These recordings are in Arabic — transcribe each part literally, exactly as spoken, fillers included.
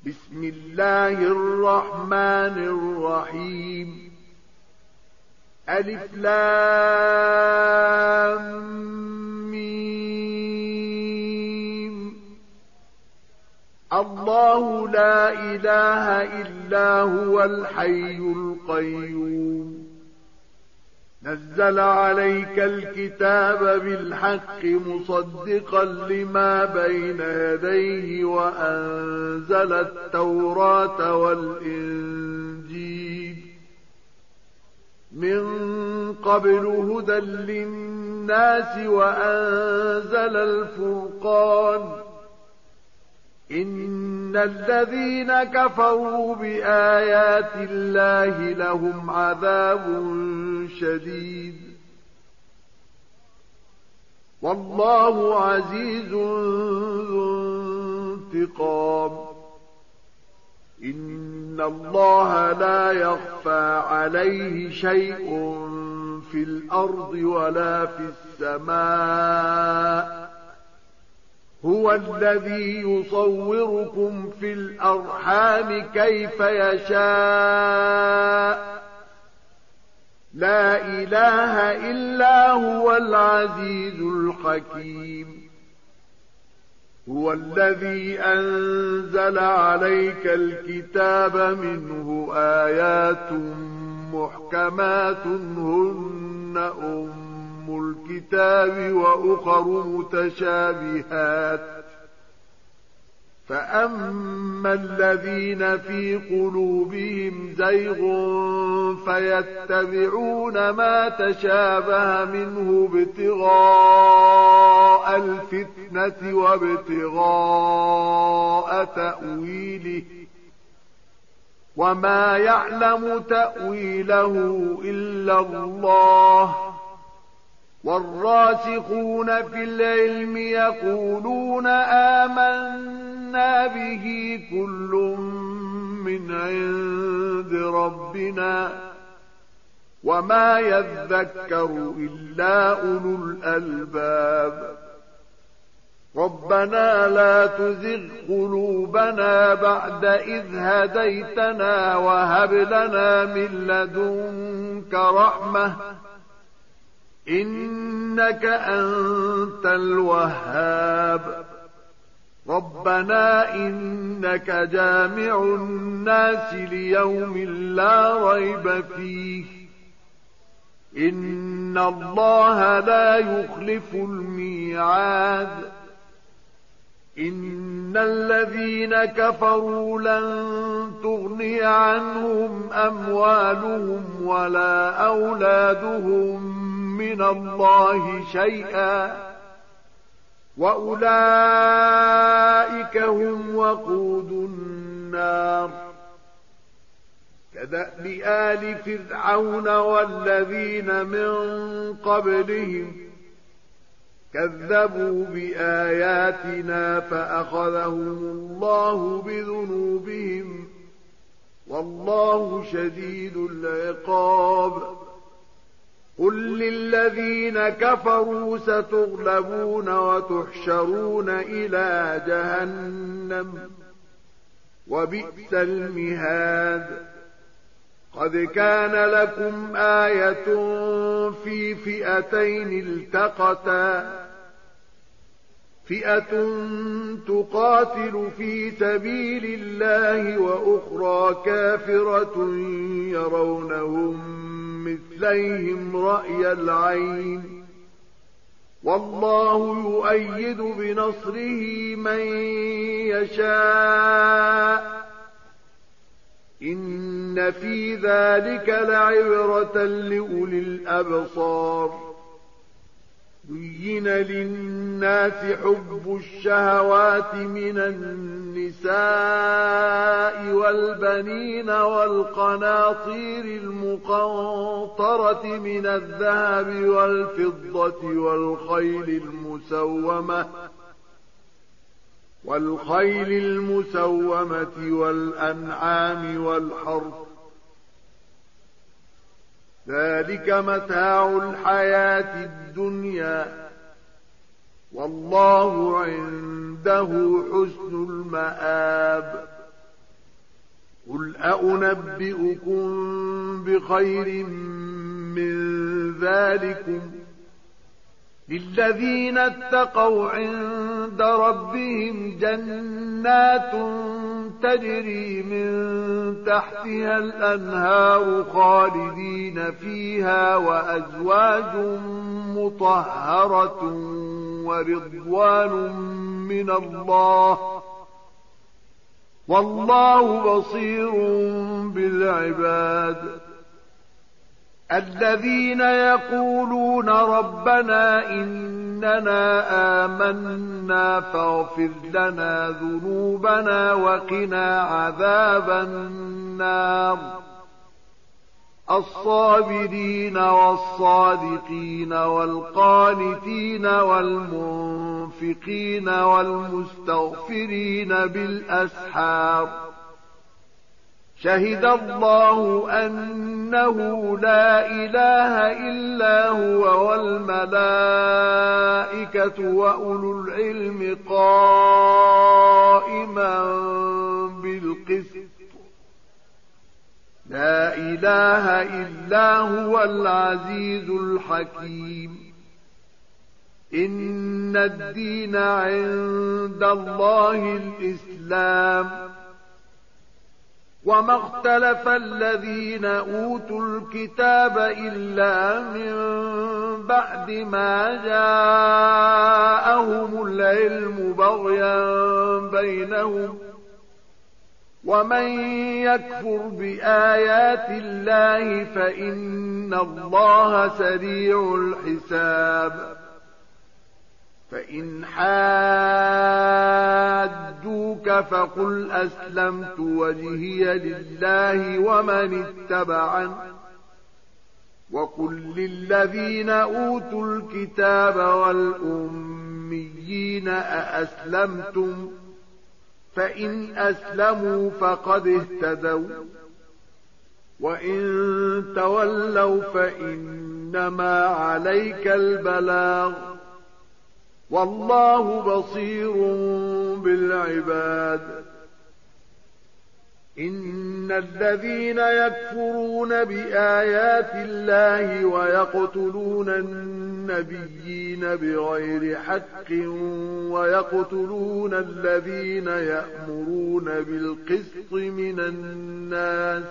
بسم الله الرحمن الرحيم. ألف لام ميم. الله لا إله إلا هو الحي القيوم. نزل عليك الكتاب بالحق مصدقا لما بين يديه وأنزل التوراة والإنجيل من قبل هدى للناس وأنزل الفرقان. إن الذين كفروا بآيات الله لهم عذاب شديد والله عزيز ذو انتقام. إن الله لا يخفى عليه شيء في الأرض ولا في السماء. هو الذي يصوركم في الأرحام كيف يشاء. لا إله إلا هو العزيز الحكيم. هو الذي أنزل عليك الكتاب منه آيات محكمات هن أم الكتاب وأخر متشابهات. فأما الذين في قلوبهم زيغ فيتبعون ما تشابه منه ابتغاء الفتنة وابتغاء تأويله وما يعلم تأويله إلا الله. والراسخون في العلم يقولون آمنا به كل من عند ربنا وما يذكر إلا أولو الألباب. ربنا لا تزغ قلوبنا بعد إذ هديتنا وهب لنا من لدنك رحمة إنك أنت الوهاب. ربنا إنك جامع الناس ليوم لا ريب فيه. إن الله لا يخلف الميعاد. إن الذين كفروا لن تغني عنهم أموالهم ولا أولادهم من الله شيئا وأولئك هم وقود النار. كدأب آل فرعون والذين من قبلهم كذبوا بآياتنا فأخذهم الله بذنوبهم والله شديد العقاب. قل للذين كفروا ستغلبون وتحشرون إلى جهنم وبئس المهاد. قد كان لكم آية في فئتين التقتا فئة تقاتل في سبيل الله وأخرى كافرة يرونهم مثليهم رأي العين والله يؤيد بنصره من يشاء. إن في ذلك لعبرة لأولي الأبصار. زين للناس حب الشهوات من النساء والبنين والقناطير المقنطرة من الذهب والفضة والخيل المسومة والخيل المسومة والأنعام والحرث. ذلك متاع الحياة الدنيا والله عنده حسن المآب. قل أأنبئكم بخير من ذلكم للذين اتقوا عند ربهم جنات تجري من تحتها الأنهار خالدين فيها وأزواج مطهرة ورضوان من الله والله بصير بالعباد الذين يقولون ربنا إننا آمنا فاغفر لنا ذنوبنا وقنا عذاب النار الصابرين والصادقين والقانتين والمنفقين والمستغفرين بالأسحار شهد الله أنه لا إله إلا هو والملائكة وأولو العلم قائما بالقسط لا إله إلا هو العزيز الحكيم إن الدين عند الله الإسلام وما اختلف الذين أوتوا الكتاب إلا من بعد ما جاءهم العلم بغيا بينهم ومن يكفر بآيات الله فإن الله سريع الحساب فإن حاجوك فقل أسلمت وجهي لله ومن اتبعني وقل للذين أوتوا الكتاب والأميين أأسلمتم فإن أسلموا فقد اهتدوا وإن تولوا فإنما عليك البلاغ والله بصير بالعباد إن الذين يكفرون بآيات الله ويقتلون النبيين بغير حق ويقتلون الذين يأمرون بالقسط من الناس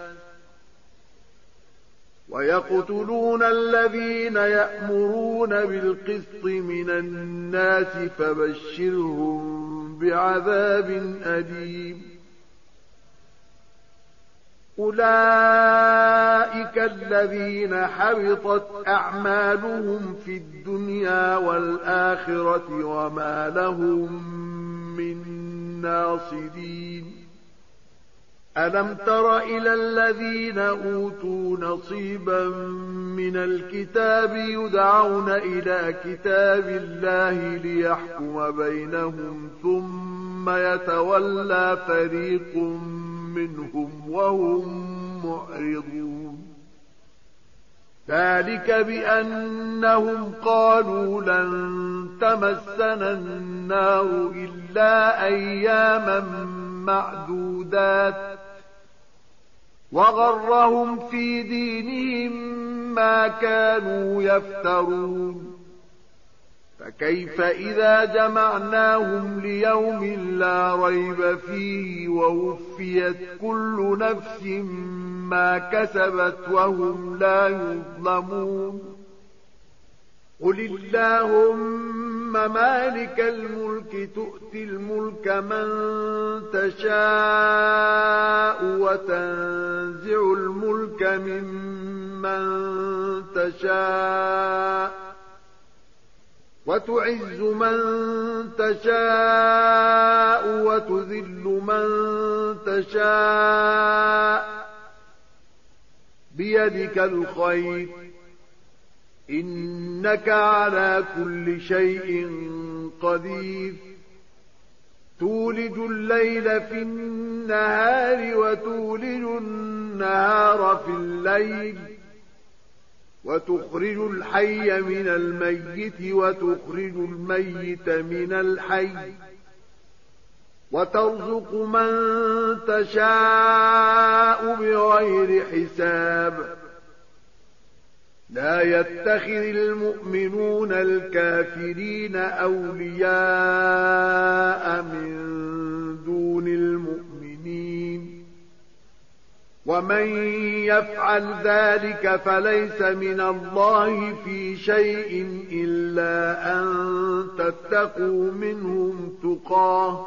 ويقتلون الذين يأمرون بالقسط من الناس فبشرهم بعذاب أليم أولئك الذين حبطت أعمالهم في الدنيا والآخرة وما لهم من ناصرين ألم تر إلى الذين أوتوا نصيبا من الكتاب يدعون إلى كتاب الله ليحكم بينهم ثم يتولى فريق منهم وهم معرضون ذلك بأنهم قالوا لن تمسنا النار إلا أياما معدودات وغرهم في دينهم ما كانوا يفترون فكيف إذا جمعناهم ليوم لا ريب فيه ووفيت كل نفس ما كسبت وهم لا يظلمون قل اللهم مالك الملك تؤتي الملك من تشاء وتنزع الملك ممن تشاء وتعز من تشاء وتذل من تشاء بيدك الخير إنك على كل شيء قدير تولج الليل في النهار وتولج النهار في الليل وتخرج الحي من الميت وتخرج الميت من الحي وترزق من تشاء بغير حساب لا يتخذ المؤمنون الكافرين أولياء من دون المؤمنين ومن يفعل ذلك فليس من الله في شيء إلا أن تتقوا منهم تقاه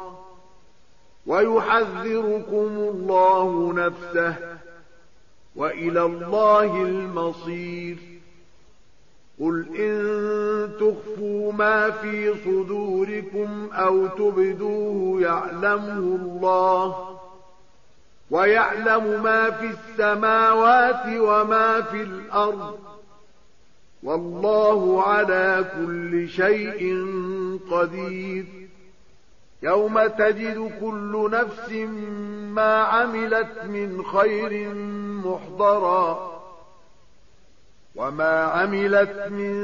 ويحذركم الله نفسه وإلى الله المصير قل إن تخفوا ما في صدوركم أو تبدوه يعلمه الله ويعلم ما في السماوات وما في الأرض والله على كل شيء قدير يوم تجد كل نفس ما عملت من خير محضرا وما عملت من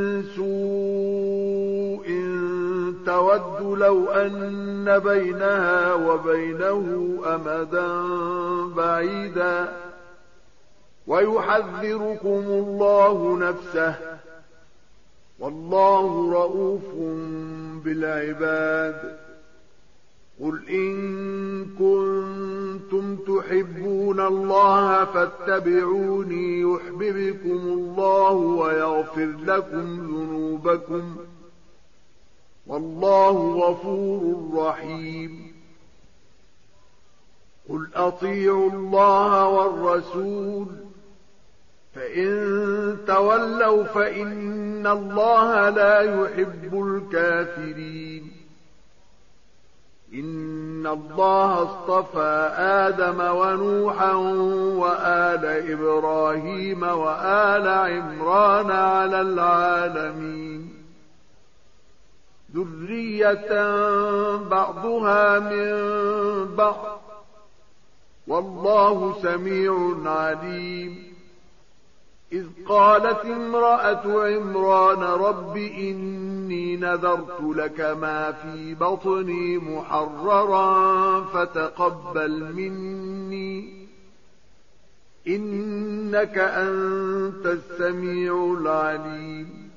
سوء تود لو أن بينها وبينه أمدا بعيدا ويحذركم الله نفسه والله رؤوف بالعباد قل إن كنتم تحبون الله فاتبعوني يحببكم الله ويغفر لكم ذنوبكم والله غفور رحيم قل أطيعوا الله والرسول فإن تولوا فإن الله لا يحب الكافرين إن الله اصطفى آدم ونوحا وآل إبراهيم وآل عمران على العالمين ذرية بعضها من بعض والله سميع عليم إذ قالت امرأة عمران رب إني نذرت لك ما في بطني محررا فتقبل مني إنك أنت السميع العليم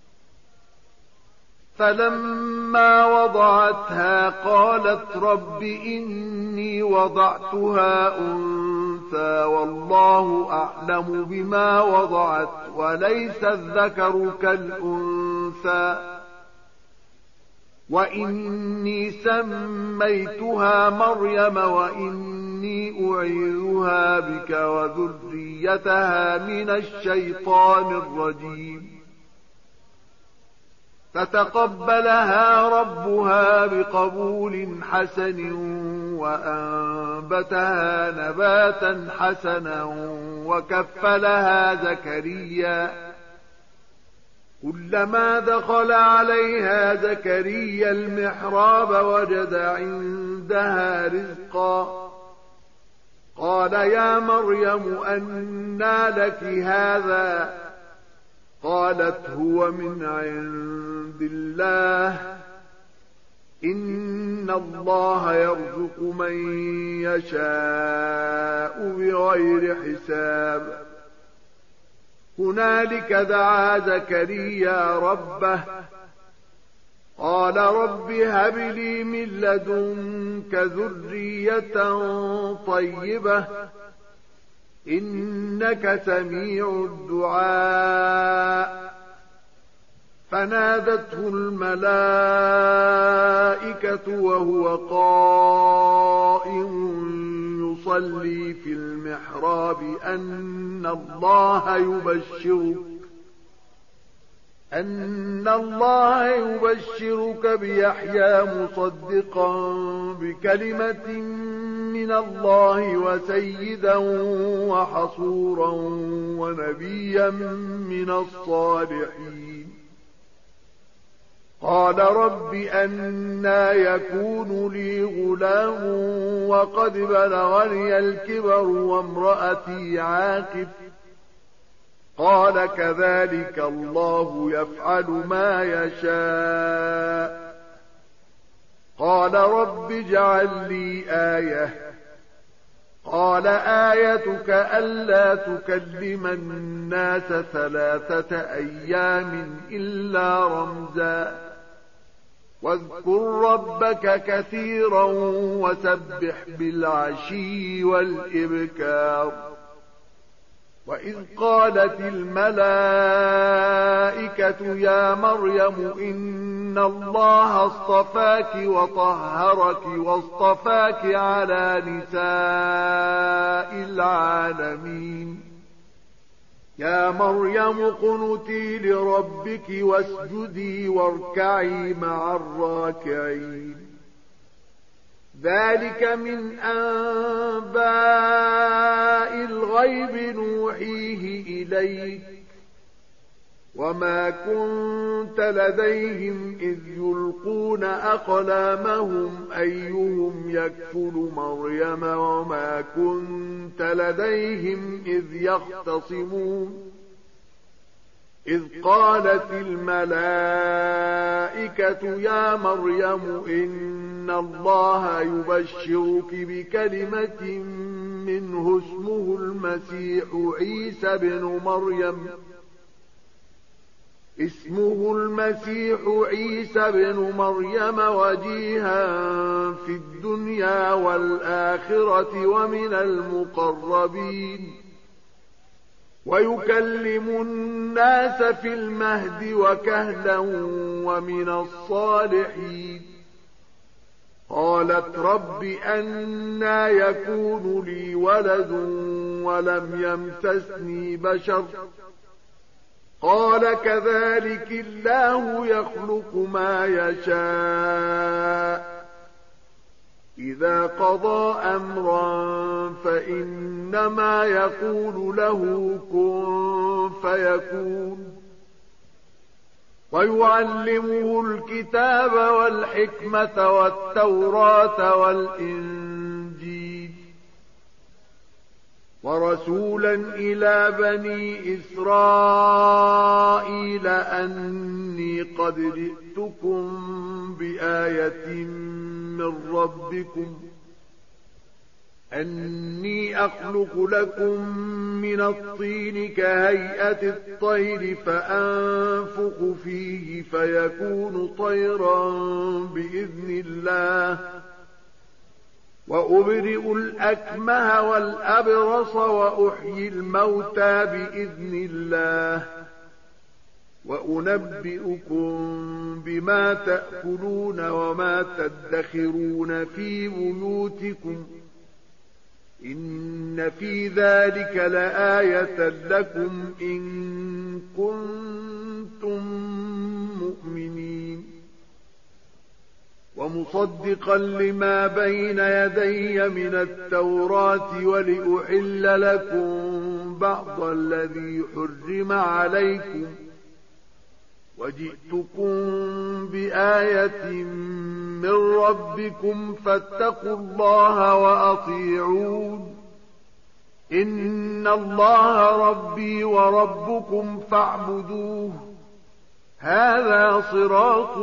فلما وضعتها قالت رب إني وضعتها أنثى والله أعلم بما وضعت وليس الذكر كالأنثى وإني سميتها مريم وإني أعيذها بك وذريتها من الشيطان الرجيم فتقبلها ربها بقبول حسن وأنبتها نباتا حسنا وكفلها زكريا كلما دخل عليها زكريا المحراب وجد عندها رزقا قال يا مريم أنى لك هذا قالت هو من عند الله إن الله يرزق من يشاء بغير حساب هنالك دعا زكريا ربه قال رب هب لي من لدنك ذرية طيبة إنك سميع الدعاء فنادته الملائكة وهو قائم يصلي في المحراب أن الله يبشرك أن الله يبشرك بيحيى مصدقا بكلمة من الله وسيدا وحصورا ونبيا من الصالحين قال رب أنى يكون لي غلام وقد بلغني الكبر وامرأتي عاقر قال كذلك الله يفعل ما يشاء قال رب اجعل لي آية قال آيتك ألا تكلم الناس ثلاثة أيام إلا رمزا واذكر ربك كثيرا وسبح بالعشي والإبكار وإذ قالت الملائكة يا مريم إن الله اصطفاك وطهرك واصطفاك على نساء العالمين يا مريم اقنتي لربك واسجدي واركعي مع الراكعين ذلك من أنباء الغيب نوحيه إليك وما كنت لديهم إذ يلقون أقلامهم أيهم يكفل مريم وما كنت لديهم إذ يختصمون إذ قالت الملائكة يا مريم إن الله يبشرك بكلمة منه اسمه المسيح عيسى بن مريم اسمه المسيح عيسى بن مريم وجيها في الدنيا والآخرة ومن المقربين ويكلم الناس في المهد وكهلا ومن الصالحين قالت رب أنى يكون لي ولد ولم يمسسني بشر قال كذلك الله يخلق ما يشاء إذا قضى أمرا فإنما يقول له كن فيكون ويعلمه الكتاب والحكمة والتوراة والإنجيل ورسولا إلى بني إسرائيل أني قد جئتكم بآية من ربكم أني أخلق لكم من الطين كهيئة الطير فأنفخ فيه فيكون طيرا بإذن الله وأبرئ الأكمه والأبرص وأحيي الموتى بإذن الله وأنبئكم بما تأكلون وما تدخرون في بيوتكم إن في ذلك لآية لكم إن كنتم مؤمنين ومصدقا لما بين يدي من التوراة ولأحل لكم بعض الذي حرم عليكم وجئتكم بآية من ربكم فاتقوا الله وأطيعون إن الله ربي وربكم فاعبدوه هذا صراط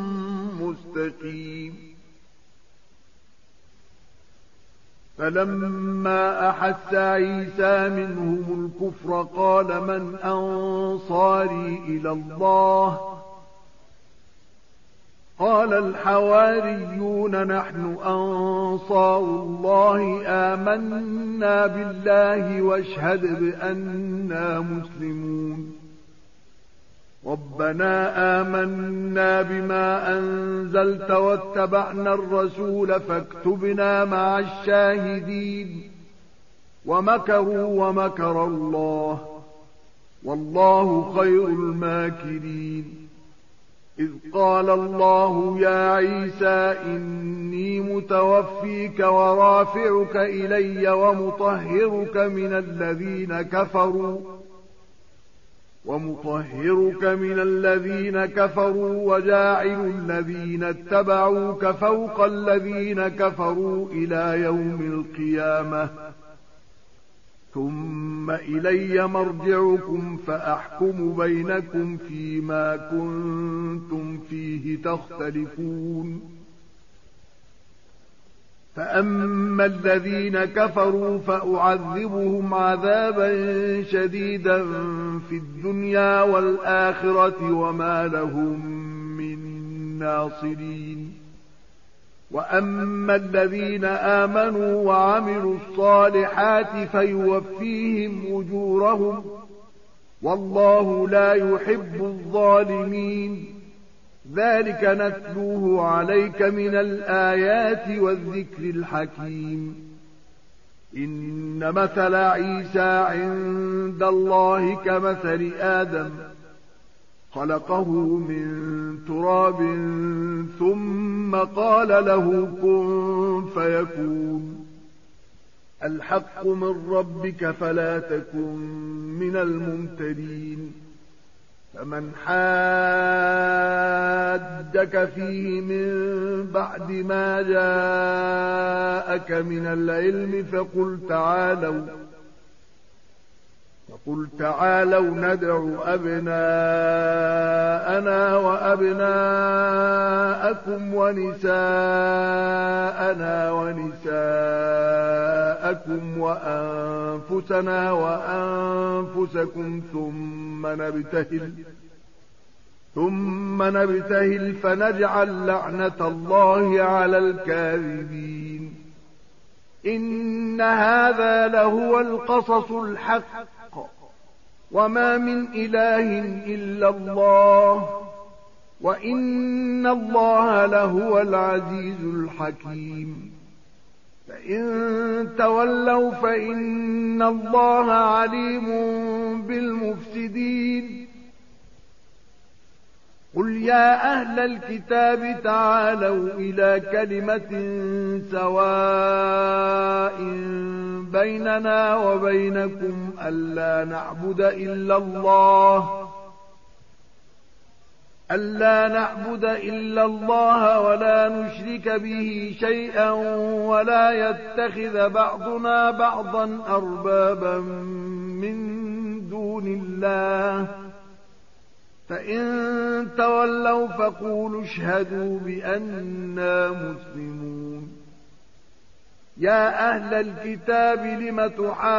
مستقيم فلما أحس عيسى منهم الكفر قال من أنصاري إلى الله قال الحواريون نحن أنصار الله آمنا بالله واشهد بأننا مسلمون ربنا آمنا بما أنزلت واتبعنا الرسول فاكتبنا مع الشاهدين ومكروا ومكر الله والله خير الماكرين إذ قال الله يا عيسى إني متوفيك ورافعك إلي ومطهرك من الذين كفروا ومطهرك من الذين كفروا وجاعل الذين اتبعوك فوق الذين كفروا إلى يوم القيامة ثم إلي مرجعكم فأحكم بينكم فيما كنتم فيه تختلفون فأما الذين كفروا فأعذبهم عذابا شديدا في الدنيا والآخرة وما لهم من ناصرين. وأما الذين آمنوا وعملوا الصالحات فيوفيهم أجورهم والله لا يحب الظالمين. ذلك نتلوه عليك من الآيات والذكر الحكيم. إن مثل عيسى عند الله كمثل آدم خلقه من تراب ثم قال له كن فيكون. الحق من ربك فلا تكن من الممترين. فمن حاجك فيه من بعد ما جاءك من العلم فقل تعالوا فقل تعالوا ندع أبناءنا وأبناءكم ونساءنا ونساءكم وأنفسنا وأنفسكم ثم نبتهل ثم نبتهل فنجعل لعنة الله على الكاذبين. إن هذا لهو القصص الحق وما من إله إلا الله وإن الله لهو العزيز الحكيم. فإن تولوا فإن الله عليم بالمفسدين. قل يا أهل الكتاب تعالوا إلى كلمة سواء بيننا وبينكم ألا نعبد إلا الله ألا نعبد إلا الله ولا نشرك به شيئا ولا يتخذ بعضنا بعضا أربابا من دون الله. فإن تولوا فقولوا اشهدوا بأننا مسلمون. يا أهل الكتاب لم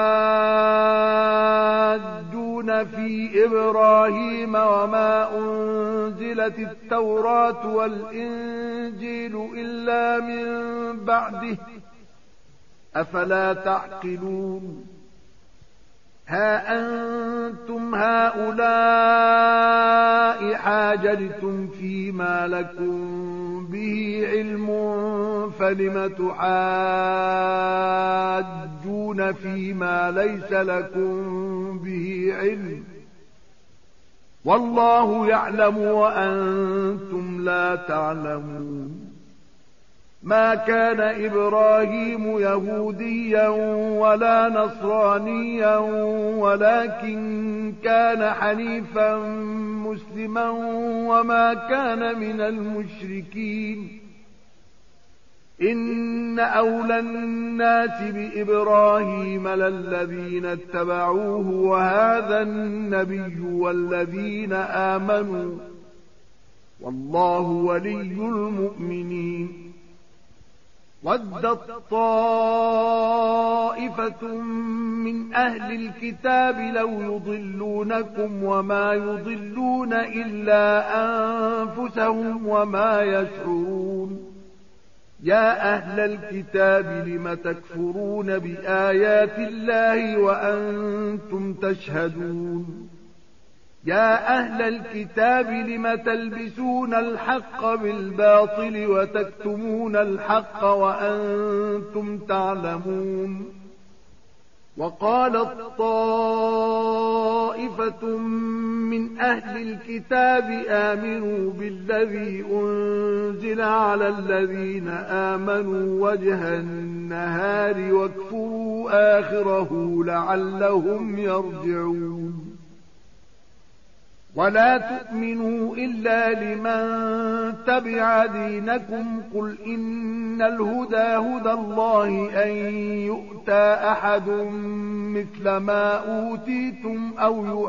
تحاجون في إبراهيم وما أنزلت التوراة والإنجيل إلا من بعده أفلا تعقلون. ها أنتم هؤلاء حاججتم فيما لكم به علم فلم تحاجون فيما ليس لكم به علم والله يعلم وأنتم لا تعلمون. ما كان إبراهيم يهوديا ولا نصرانيا ولكن كان حنيفا مسلما وما كان من المشركين. إن أولى الناس بإبراهيم للذين اتبعوه وهذا النبي والذين آمنوا والله ولي المؤمنين. ودت طائفة من أهل الكتاب لو يضلونكم وما يضلون إلا أنفسهم وما يشعرون. يا أهل الكتاب لم تكفرون بآيات الله وأنتم تشهدون. يا أهل الكتاب لم تلبسون الحق بالباطل وتكتمون الحق وأنتم تعلمون. وقالت طائفة من أهل الكتاب آمنوا بالذي أنزل على الذين آمنوا وجه النهار واكفروا آخره لعلهم يرجعون. ولا تؤمنوا إلا لمن تبع دينكم قل إن الهدى هدى الله أن يؤتى أحد مثل ما أوتيتم أو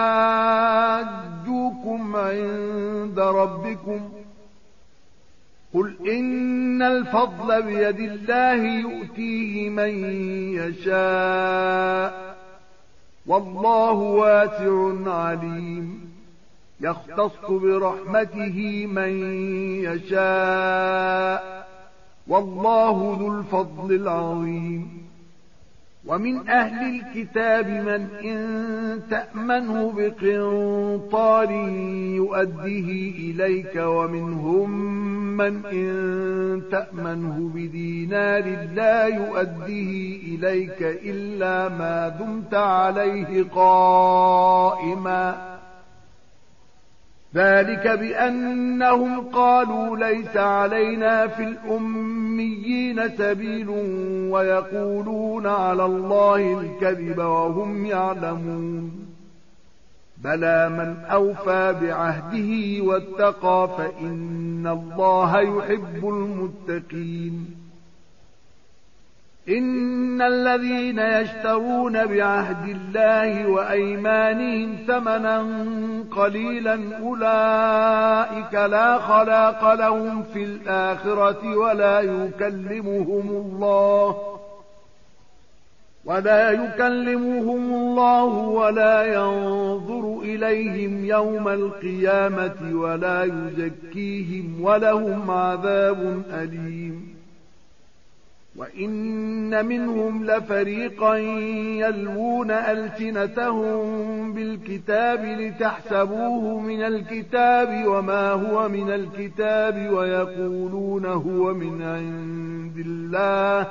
يحاجوكم عند ربكم قل إن الفضل بيد الله يؤتيه من يشاء والله واسع عليم يختص برحمته من يشاء والله ذو الفضل العظيم ومن أهل الكتاب من إن تأمنه بقنطار يؤديه إليك ومنهم من إن تأمنه بدينار لا يؤديه إليك إلا ما دمت عليه قائما ذلك بأنهم قالوا ليس علينا في الأميين سبيل ويقولون على الله الكذب وهم يعلمون بلى من أوفى بعهده واتقى فإن الله يحب المتقين إن الذين يشترون بعهد الله وأيمانهم ثمنا قليلا أولئك لا خلاق لهم في الآخرة ولا يكلمهم الله ولا يكلمهم الله ولا ينظر إليهم يوم القيامة ولا يزكيهم ولهم عذاب أليم وإن منهم لفريقا يلوون ألسنتهم بالكتاب لتحسبوه من الكتاب وما هو من الكتاب ويقولون هو من عند الله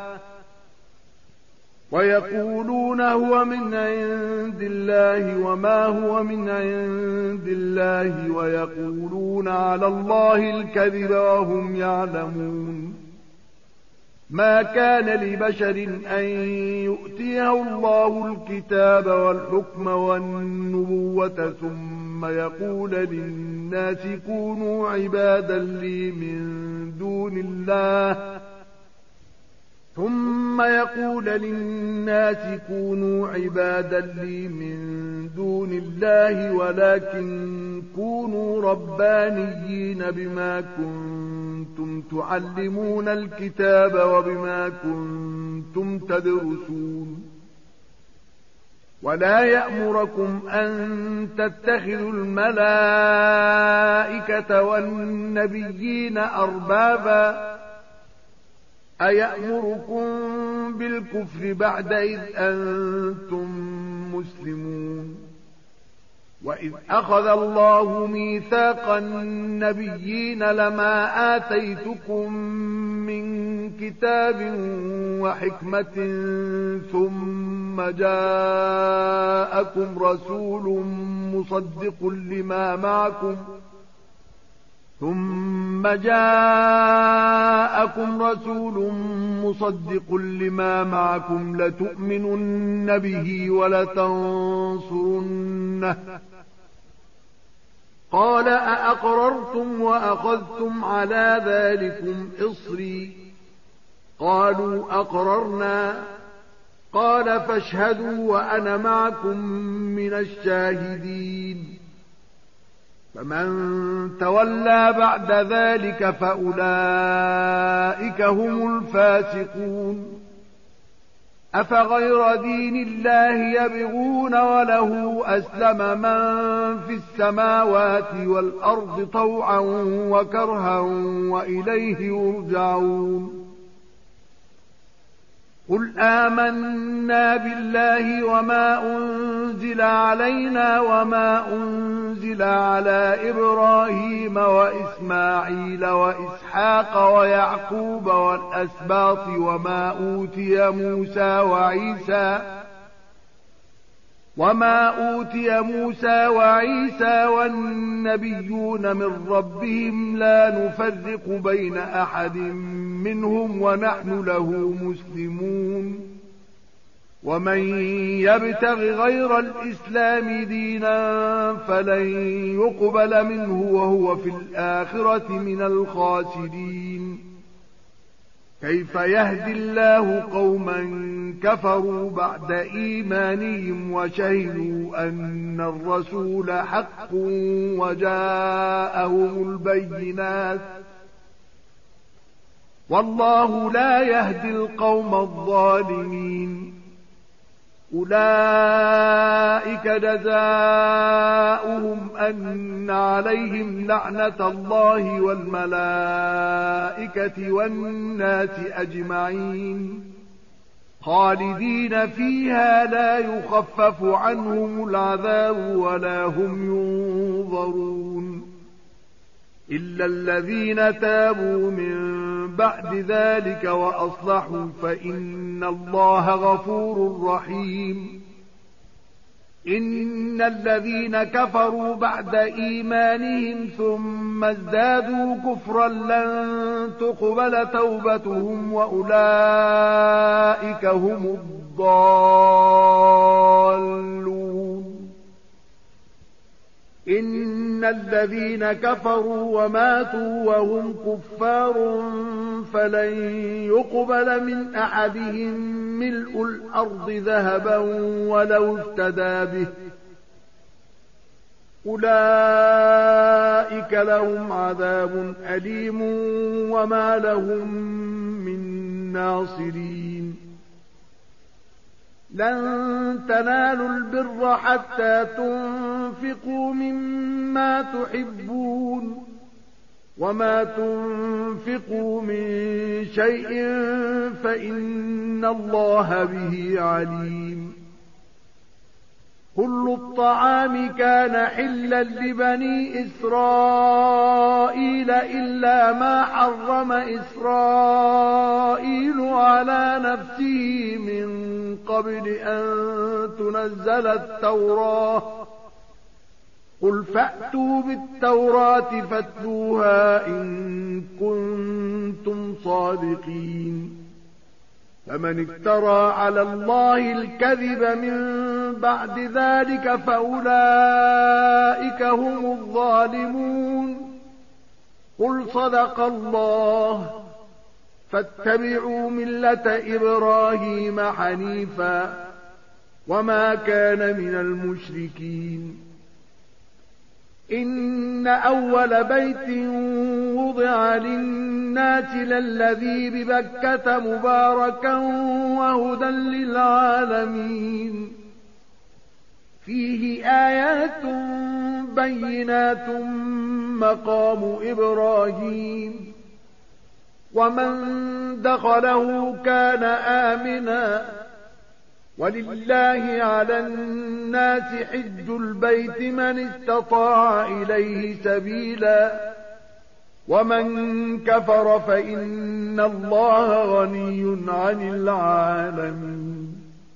ويقولون هو من عند الله وما هو من عند الله ويقولون على الله الكذب وهم يعلمون ما كان لبشر أن يؤتيه الله الكتاب والحكم والنبوة ثم يقول للناس كونوا عبادا لي من دون الله ثم يقول للناس كونوا عبادا لي من دون الله ولكن كونوا ربانيين بما كنتم تعلمون الكتاب وبما كنتم تدرسون ولا يأمركم أن تتخذوا الملائكة والنبيين أربابا أيأمركم بالكفر بعد إذ أنتم مسلمون وإذ أخذ الله ميثاق النبيين لما آتيتكم من كتاب وحكمة ثم جاءكم رسول مصدق لما معكم ثم جاءكم رسول مصدق لما معكم لتؤمنن به ولتنصرنه قال أأقررتم وأخذتم على ذلكم إصري قالوا أقررنا قال فاشهدوا وأنا معكم من الشاهدين فمن تولى بعد ذلك فأولئك هم الفاسقون أفغير دين الله يبغون وله أسلم من في السماوات والأرض طوعا وكرها وإليه يرجعون قل آمنا بالله وما أنزل علينا وما أنزل على إبراهيم وإسماعيل وإسحاق ويعقوب والأسباط وما أوتي موسى وعيسى وما أوتي موسى وعيسى والنبيون من ربهم لا نفرق بين أحد منهم ونحن له مسلمون ومن يبتغ غير الإسلام دينا فلن يقبل منه وهو في الآخرة من الخاسرين كيف يهدي الله قوما كفروا بعد إيمانهم وشهدوا أن الرسول حق وجاءهم البينات والله لا يهدي القوم الظالمين. أولئك جزاؤهم أن عليهم لعنة الله والملائكة والناس أجمعين خالدين فيها لا يخفف عنهم العذاب ولا هم ينظرون إلا الذين تابوا من بعد ذلك وأصلحوا فإن الله غفور رحيم. إن الذين كفروا بعد إيمانهم ثم ازدادوا كفرا لن تقبل توبتهم وأولئك هم الضالون. إن الذين كفروا وماتوا وهم كفار فلن يقبل من أحدهم ملء الأرض ذهبا ولو افتدى به أولئك لهم عذاب أليم وما لهم من ناصرين. لن تنالوا البر حتى تنفقوا مما تحبون وما تنفقوا من شيء فإن الله به عليم. كل الطعام كان حلا لبني إسرائيل إلا ما حرم إسرائيل على نفسه من قبل أن تنزل التوراة. قل فأتوا بالتوراة فاتلوها إن كنتم صادقين. فمن افترى على الله الكذب من بعد ذلك فأولئك هم الظالمون. قل صدق الله فاتبعوا ملة إبراهيم حنيفا وما كان من المشركين. إن أول بيت وضع للناس للذي ببكة مباركا وهدى للعالمين فيه آيات بينات مقام إبراهيم ومن دخله كان آمنا ولله على الناس حج البيت من استطاع إليه سبيلا ومن كفر فإن الله غني عن العالمين.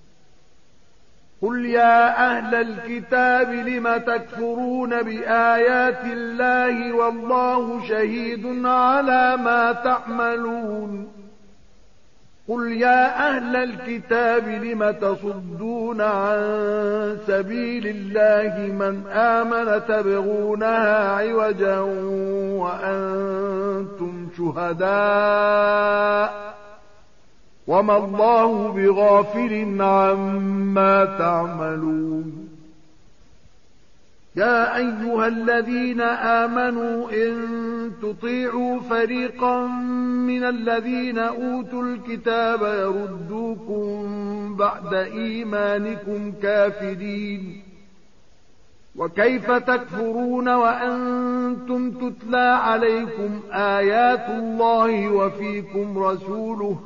قل يا أهل الكتاب لم تكفرون بآيات الله والله شهيد على ما تعملون. قل يا أهل الكتاب لم تصدون عن سبيل الله من آمن تبغونها عوجا وأنتم شهداء وما الله بغافل عما تعملون. يا أيها الذين آمنوا إن تطيعوا فريقا من الذين أوتوا الكتاب يردوكم بعد إيمانكم كافرين وكيف تكفرون وأنتم تتلى عليكم آيات الله وفيكم رسوله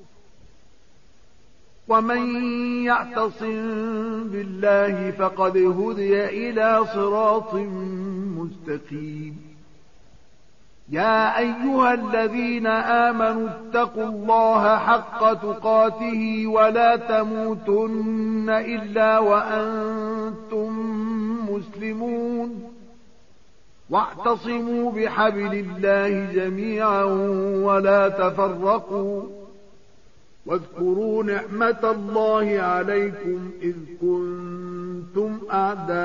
ومن يعتصم بالله فقد هدي إلى صراط مستقيم. يا أيها الذين آمنوا اتقوا الله حق تقاته ولا تموتن إلا وأنتم مسلمون واعتصموا بحبل الله جميعا ولا تفرقوا واذكروا نعمة الله عليكم إذ كنتم أعداء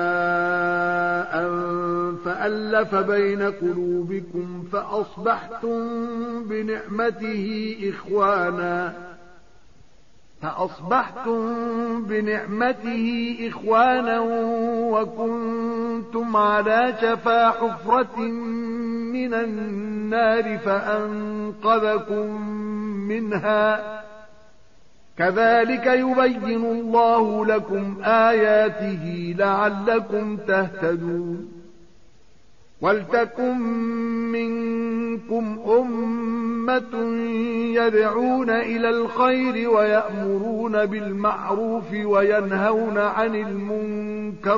فألف بين قلوبكم فأصبحتم بنعمته إخوانا فأصبحتم بنعمته إخوانا وكنتم على شفا حفرة من النار فأنقذكم منها كذلك يبين الله لكم آياته لعلكم تهتدون ولتكن منكم أمة يدعون إلى الخير ويأمرون بالمعروف وينهون عن المنكر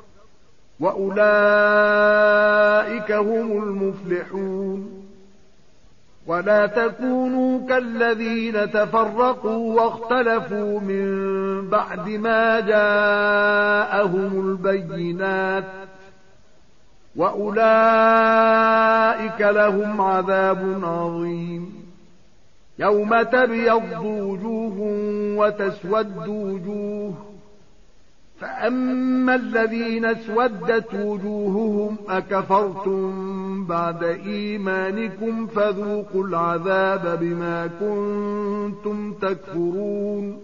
وأولئك هم المفلحون ولا تكونوا كالذين تفرقوا واختلفوا من بعد ما جاءهم البينات وأولئك لهم عذاب عظيم يوم تبيض وجوه وتسود وجوه فأما الذين اسودت وجوههم أكفرتم بعد إيمانكم فذوقوا العذاب بما كنتم تكفرون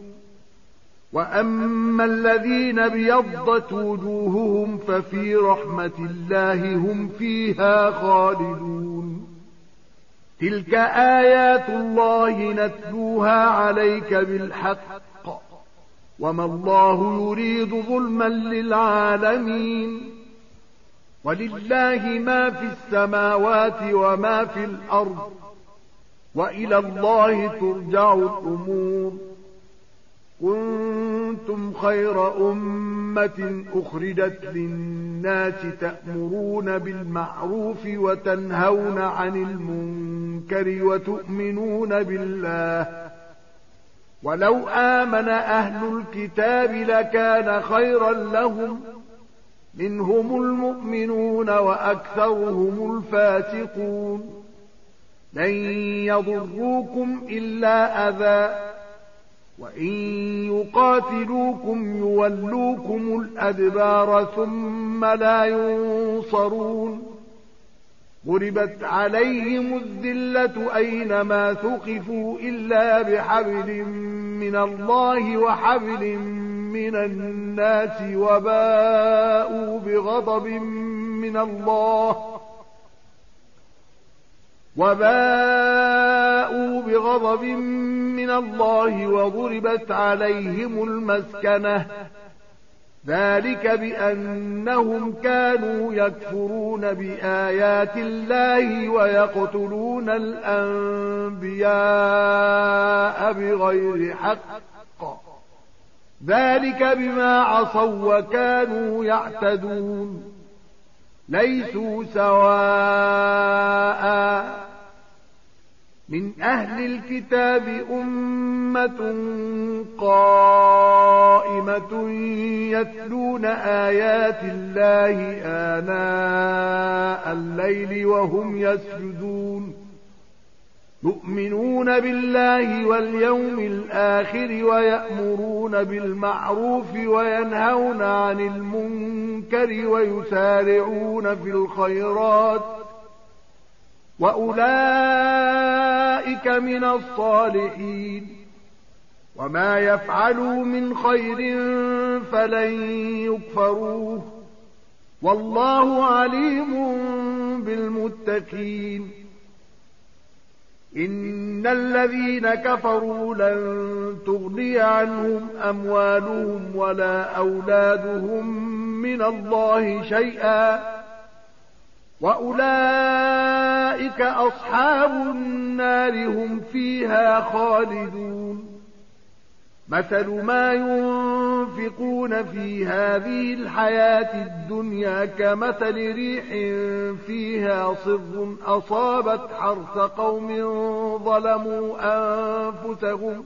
وأما الذين ابيضت وجوههم ففي رحمة الله هم فيها خالدون تلك آيات الله نتلوها عليك بالحق وما الله يريد ظلما للعالمين ولله ما في السماوات وما في الأرض وإلى الله ترجع الأمور كنتم خير أمة أخرجت للناس تأمرون بالمعروف وتنهون عن المنكر وتؤمنون بالله ولو آمن أهل الكتاب لكان خيرا لهم منهم المؤمنون وأكثرهم الفاسقون لن يضروكم إلا أذى وإن يقاتلوكم يولوكم الأدبار ثم لا ينصرون ضربت عليهم الذلة أينما ثقفوا إلا بحبل من الله وحبل من الناس وباءوا بغضب من الله وباءوا بغضب من الله وضربت عليهم المسكنة ذلك بأنهم كانوا يكفرون بآيات الله ويقتلون الأنبياء بغير حق ذلك بما عصوا وكانوا يعتدون ليسوا سواء من أهل الكتاب أمة قائمة يتلون آيات الله آناء الليل وهم يسجدون يؤمنون بالله واليوم الآخر ويأمرون بالمعروف وينهون عن المنكر ويسارعون في الخيرات وأولئك من الصالحين وما يفعلوا من خير فلن يكفروه والله عليم بالمتقين إن الذين كفروا لن تغني عنهم أموالهم ولا أولادهم من الله شيئا وأولئك أصحاب النار هم فيها خالدون مثل ما ينفقون في هذه الحياة الدنيا كمثل ريح فيها صر أصابت حرث قوم ظلموا أنفسهم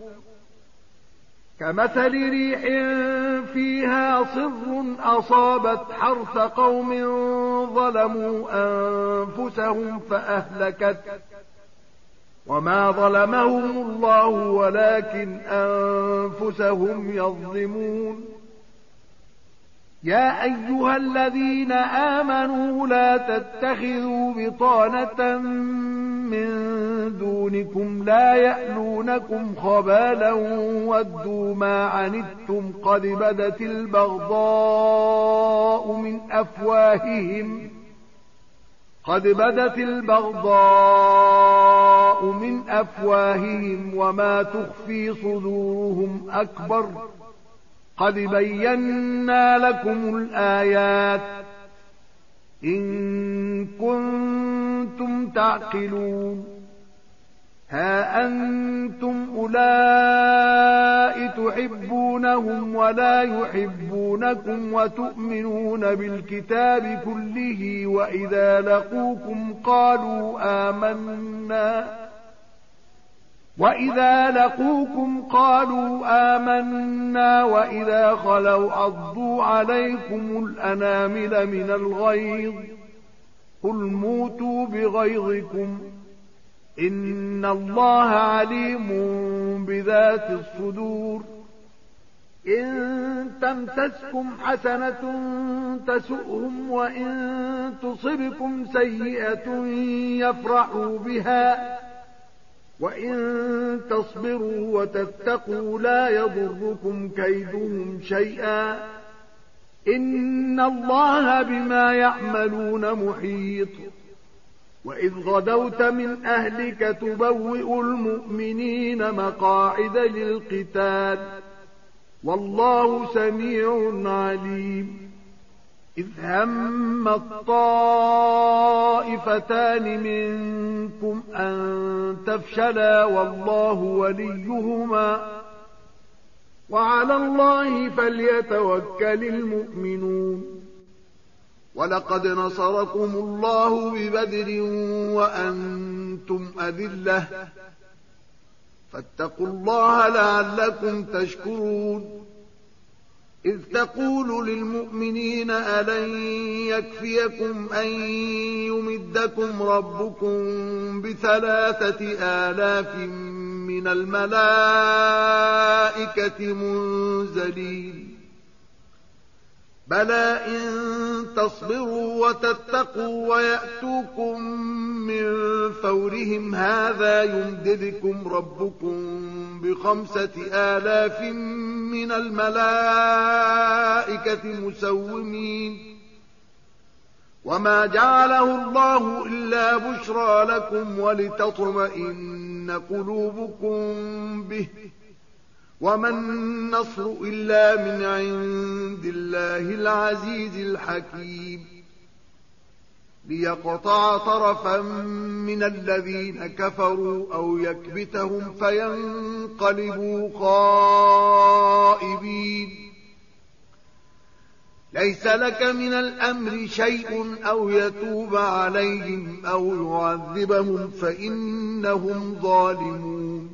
كمثل ريح فيها صر أصابت حرث قوم ظلموا أنفسهم فأهلكت وما ظلمهم الله ولكن أنفسهم يظلمون يا أيها الذين آمنوا لا تتخذوا بطانة من دونكم لا يألونكم خبالا ودوا ما عنتم قد بدت البغضاء من أفواههم قد بدت البغضاء من أفواههم وما تخفي صدورهم أكبر قد بينا لكم الآيات إن كنتم تعقلون ها أنتم أولئك تحبونهم ولا يحبونكم وتؤمنون بالكتاب كله وإذا لقوكم قالوا آمنا وَإِذَا لَقُوكُمْ قَالُوا آمَنَّا وَإِذَا خَلَوْا عَضُّوا عَلَيْكُمُ الْأَنَامِلَ مِنَ الْغَيْظِ قُلْ مُوتُوا بِغَيْظِكُمْ إِنَّ اللَّهَ عَلِيمٌ بِذَاتِ الصُّدُورِ إِن تَمْسَسْكُمْ حَسَنَةٌ تَسُؤْهُمْ وَإِن تُصِبْكُمْ سَيِّئَةٌ يَفْرَحُوا بِهَا وَإِن تَصْبِرُوا وَتَتَّقُوا لَا يَضُرُّكُمْ كَيْدُهُمْ شَيْئًا إِنَّ اللَّهَ بِمَا يَعْمَلُونَ مُحِيطٌ وَإِذْ غَدَوْتَ مِنْ أَهْلِكَ تُبَوِّئُ الْمُؤْمِنِينَ مَقَاعِدَ لِلْقِتَالِ وَاللَّهُ سَمِيعٌ عَلِيمٌ إِذْ هَمَّ الطَّائِفَتَانِ مِنكُمْ أَن تَفْشَلَا وَاللَّهُ وَلِيُّهُمَا وَعَلَى اللَّهِ فَلْيَتَوَكَّلِ الْمُؤْمِنُونَ وَلَقَدْ نَصَرَكُمُ اللَّهُ بِبَدْرٍ وَأَنْتُمْ أَذِلَّةٌ فَاتَّقُوا اللَّهَ لَعَلَّكُمْ تَشْكُرُونَ إذ تقول للمؤمنين ألن يكفيكم أن يمدكم ربكم بثلاثة آلاف من الملائكة منزلين بلى إن تصبروا وتتقوا ويأتوكم من فورهم هذا يمددكم ربكم بخمسة آلاف من الملائكة مسومين وما جعله الله إلا بشرى لكم ولتطمئن قلوبكم به وما النصر إلا من عند الله العزيز الحكيم ليقطع طرفا من الذين كفروا أو يكبتهم فينقلبوا خائبين ليس لك من الأمر شيء أو يتوب عليهم أو يعذبهم فإنهم ظالمون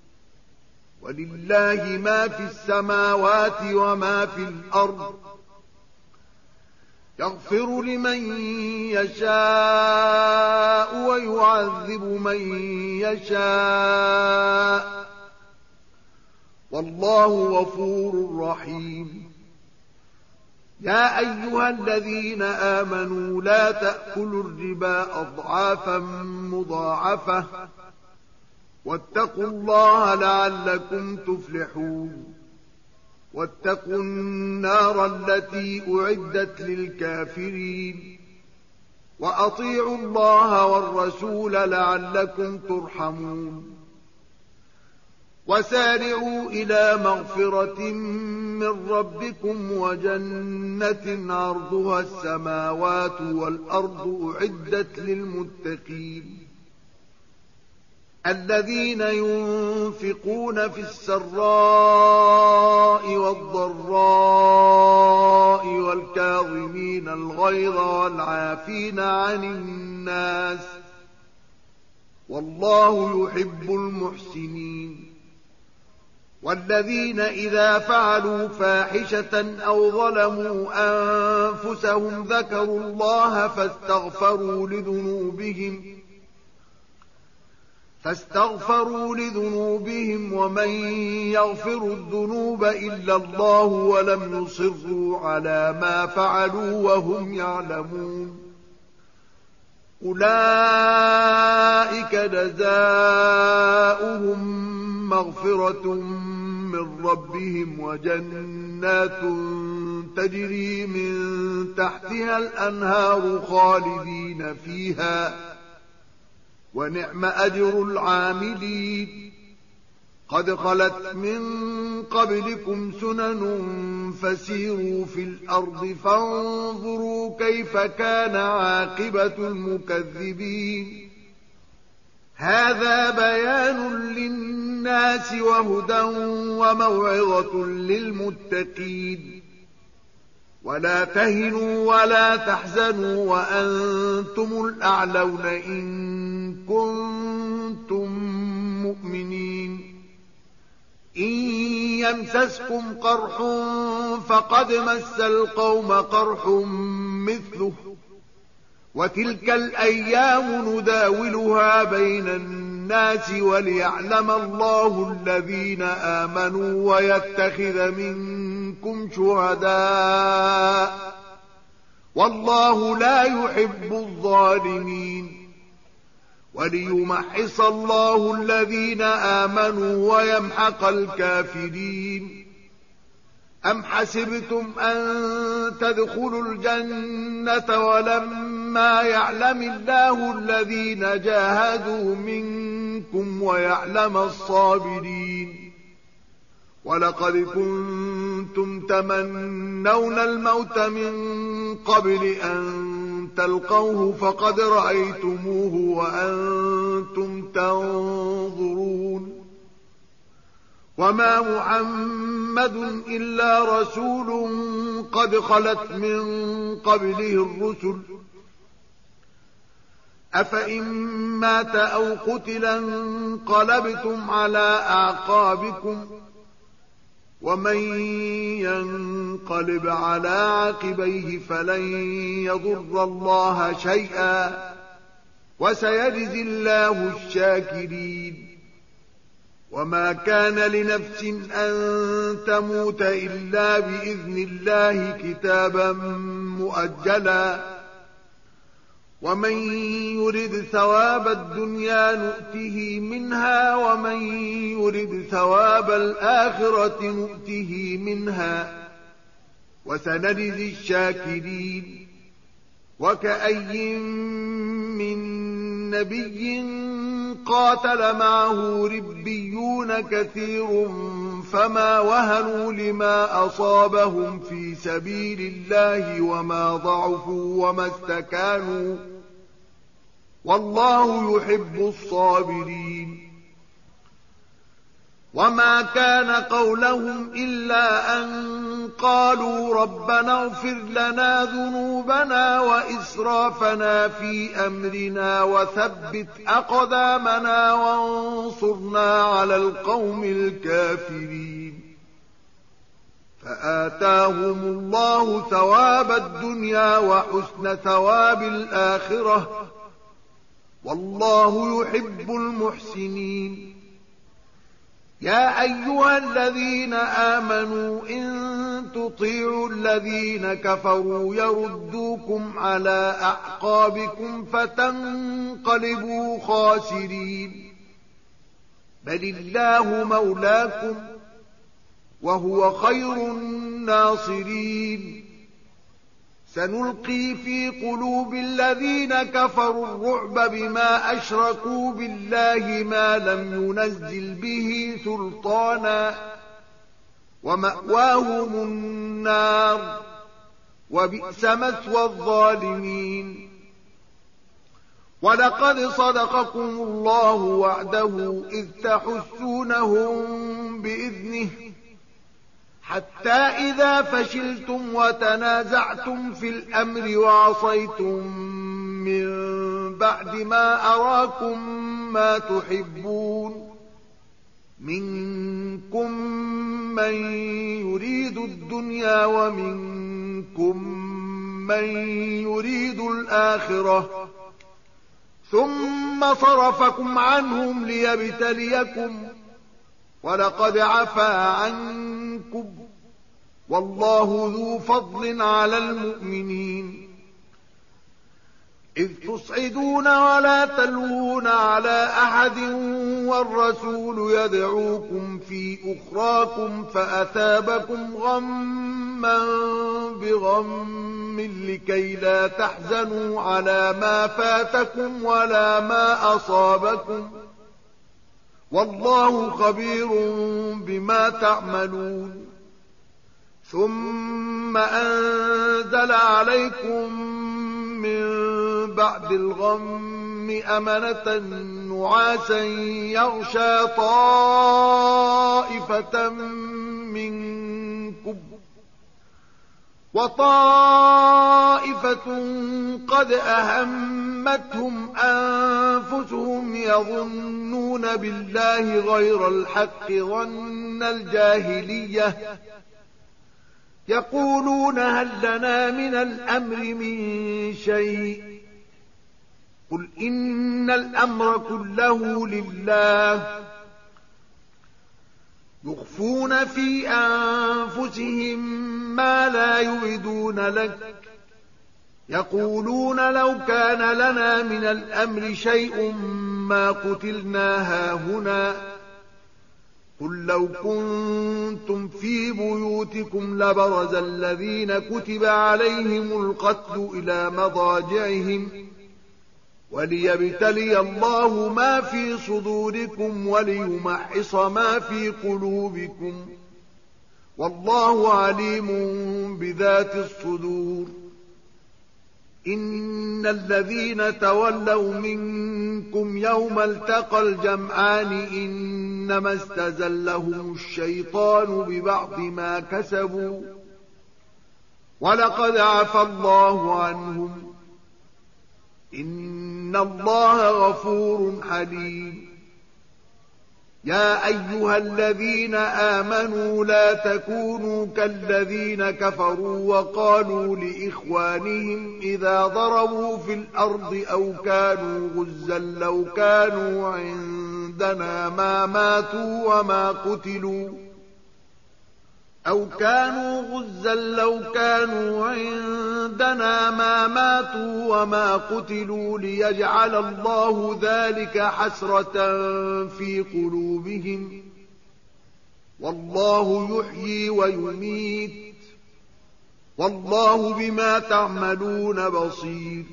ولله ما في السماوات وما في الأرض يغفر لمن يشاء ويعذب من يشاء والله غفور رحيم يا أيها الذين آمنوا لا تأكلوا الربا أضعافا مضاعفة واتقوا الله لعلكم تفلحون واتقوا النار التي أعدت للكافرين وأطيعوا الله والرسول لعلكم ترحمون وسارعوا إلى مغفرة من ربكم وجنة عرضها السماوات والأرض أعدت للمتقين الذين ينفقون في السراء والضراء والكاظمين الغيظ والعافين عن الناس والله يحب المحسنين والذين إذا فعلوا فاحشة أو ظلموا أنفسهم ذكروا الله فاستغفروا لذنوبهم فاستغفروا لذنوبهم ومن يغفر الذنوب إلا الله ولم يصروا على ما فعلوا وهم يعلمون. أولئك جزاؤهم مغفرة من ربهم وجنات تجري من تحتها الأنهار خالدين فيها ونعم أجر العاملين. قد خلت من قبلكم سنن فسيروا في الأرض فانظروا كيف كان عاقبة المكذبين. هذا بيان للناس وهدى وموعظة للمتقين. ولا تهنوا ولا تحزنوا وأنتم الأعلون إن كنتم مؤمنين. إن يمسسكم قرح فقد مس القوم قرح مثله وتلك الأيام نداولها بين الناس وليعلم الله الذين آمنوا ويتخذ منكم شهداء والله لا يحب الظالمين. وليمحص الله الذين آمنوا ويمحق الكافرين. أم حسبتم أن تدخلوا الجنة ولما يعلم الله الذين جاهدوا منكم ويعلم الصابرين. ولقد كنتم تمنون الموت من قبل أن تلقوه فقد رأيتموه وأنتم تنظرون. وما محمد إلا رسول قد خلت من قبله الرسل أفإن مات أو قتل انقلبتم على أعقابكم ومن ينقلب على عقبيه فلن يضر الله شيئا وسيجزي الله الشاكرين. وما كان لنفس أن تموت إلا بإذن الله كتابا مؤجلا. ومن يرد ثواب الدنيا نؤته منها ومن يرد ثواب الآخرة نؤته منها وسنجزي الشاكرين. وكأي من نبي قاتل معه ربيون كثير فما وهنوا لما أصابهم في سبيل الله وما ضعفوا وما استكانوا والله يحب الصابرين. وما كان قولهم إلا أن قالوا ربنا اغفر لنا ذنوبنا وإسرافنا في أمرنا وثبت أقدامنا وانصرنا على القوم الكافرين. فآتاهم الله ثواب الدنيا وحسن ثواب الآخرة والله يحب المحسنين. يا أيها الذين آمنوا إن تطيعوا الذين كفروا يردوكم على أعقابكم فتنقلبوا خاسرين. بل الله مولاكم وهو خير الناصرين. سنلقي في قلوب الذين كفروا الرعب بما أشركوا بالله ما لم ينزل به سلطانا ومأواهم النار وبئس مثوى الظالمين. ولقد صدقكم الله وعده إذ تحسونهم بإذنه حتى إذا فشلتم وتنازعتم في الأمر وعصيتم من بعد ما أراكم ما تحبون منكم من يريد الدنيا ومنكم من يريد الآخرة ثم صرفكم عنهم ليبتليكم ولقد عفا عنكم والله ذو فضل على المؤمنين إذ تصعدون ولا تلوون على أحد والرسول يدعوكم في أخراكم فأثابكم غما بغم لكي لا تحزنوا على ما فاتكم ولا ما أصابكم والله خبير بما تعملون ثم أنزل عليكم من بعد الغم أمنة نعاسا يغشى طائفة منكم وطائفة قد أهمتهم أنفسهم يظنون بالله غير الحق ظن الجاهلية يقولون هل لنا من الأمر من شيء قل إن الأمر كله لله يخفون في أنفسهم ما لا يبدون لك يقولون لو كان لنا من الأمر شيء ما قتلنا هاهنا قل لو كنتم في بيوتكم لبرز الذين كتب عليهم القتل إلى مضاجعهم وليبتلي الله ما في صدوركم وليمحص ما في قلوبكم والله عليم بذات الصدور إن الذين تولوا منكم يوم التقى الجمعان إنما استزلهم الشيطان ببعض ما كسبوا ولقد عفى الله عنهم إن الله غفور حليم يا أيها الذين آمنوا لا تكونوا كالذين كفروا وقالوا لإخوانهم إذا ضربوا في الأرض أو كانوا غزا لو كانوا عندنا ما ماتوا وما قتلوا أو كانوا غزا لو كانوا عندنا ما ماتوا وما قتلوا ليجعل الله ذلك حسرة في قلوبهم والله يحيي ويميت والله بما تعملون بصير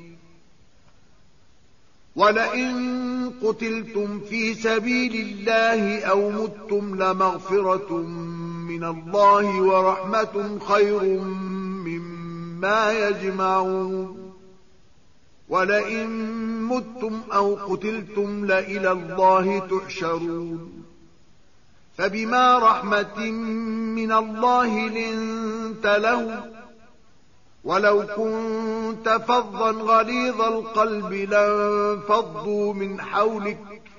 ولئن قتلتم في سبيل الله أو متم لمغفرة من الله ورحمة خير مما يجمعون ولئن متم أو قتلتم لإلى الله تحشرون فبما رحمة من الله لنت له ولو كنت فظا غليظ القلب لانفضوا من حولك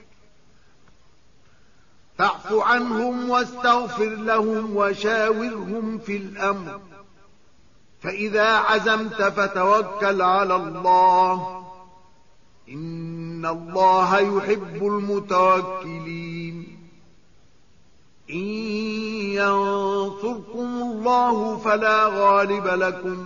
فاعف عنهم واستغفر لهم وشاورهم في الأمر فإذا عزمت فتوكل على الله إن الله يحب المتوكلين إن ينصركم الله فلا غالب لكم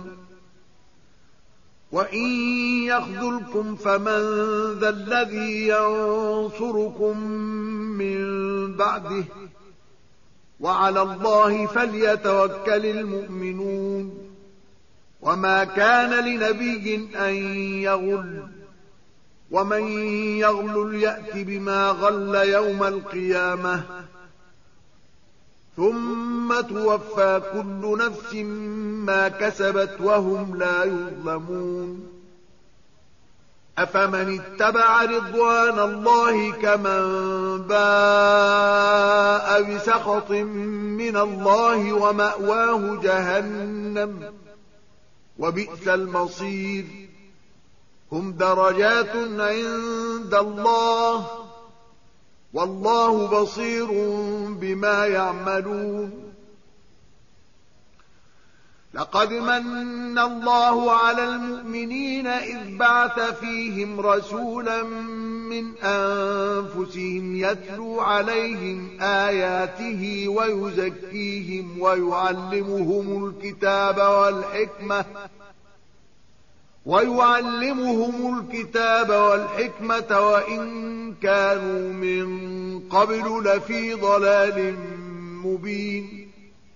وإن يخذلكم فمن ذا الذي ينصركم من بعده وعلى الله فليتوكل المؤمنون وما كان لنبي أن يغل ومن يغل يأت بما غل يوم القيامة ثم توفى كل نفس ما كسبت وهم لا يظلمون أفمن اتبع رضوان الله كمن باء بسخط من الله ومأواه جهنم وبئس المصير هم درجات عند الله والله بصير بما يعملون لقد من الله على المؤمنين إذ بعث فيهم رسولا من أنفسهم يتلو عليهم آياته ويزكيهم ويعلمهم الكتاب والحكمة ويعلمهم الكتاب والحكمة وإن كانوا من قبل لفي ضلال مبين.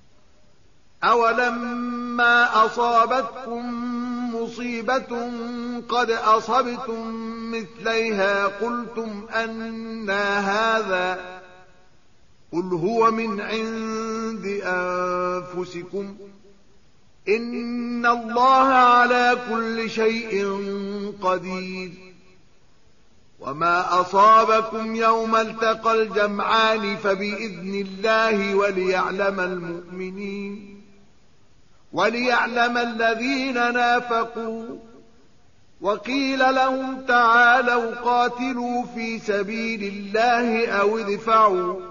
أولما أصابتكم مصيبة قد أصبتم مثليها قلتم أنى هذا قل هو من عند أنفسكم إن الله على كل شيء قدير. وما أصابكم يوم التقى الجمعان فبإذن الله وليعلم المؤمنين وليعلم الذين نافقوا. وقيل لهم تعالوا قاتلوا في سبيل الله أو ادفعوا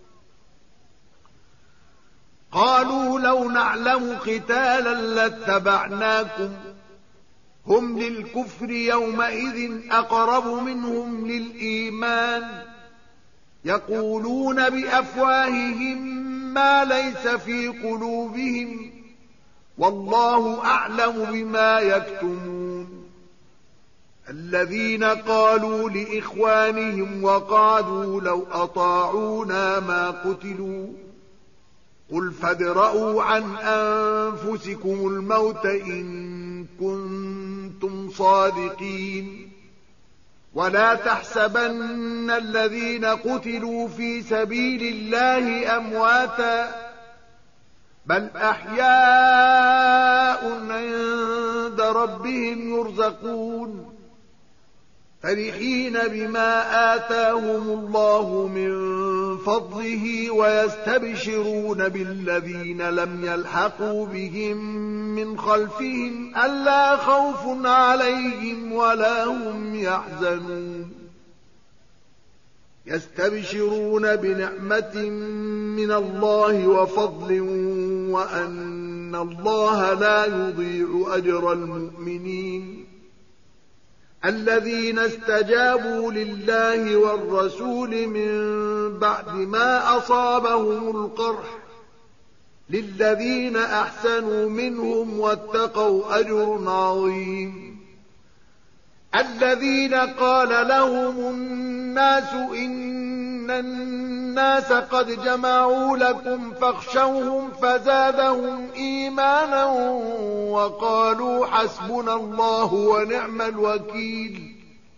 قالوا لو نعلم قتالا لاتبعناكم هم للكفر يومئذ أقرب منهم للإيمان يقولون بأفواههم ما ليس في قلوبهم والله أعلم بما يكتمون. الذين قالوا لإخوانهم وقعدوا لو أطاعونا ما قتلوا قل فادرءوا عن أنفسكم الموت إن كنتم صادقين. ولا تحسبن الذين قتلوا في سبيل الله أمواتا بل أحياء عند ربهم يرزقون فرحين بما آتاهم الله من فضله ويستبشرون بالذين لم يلحقوا بهم من خلفهم ألا خوف عليهم ولا هم يحزنون. يستبشرون بنعمة من الله وفضل وأن الله لا يضيع أجر المؤمنين. الذين استجابوا لله والرسول من بعد ما أصابهم القرح للذين أحسنوا منهم واتقوا أجر عظيم. الذين قال لهم الناس إن الناس قد جمعوا لكم فاخشوهم فزادهم إيمانا وقالوا حسبنا الله ونعم الوكيل.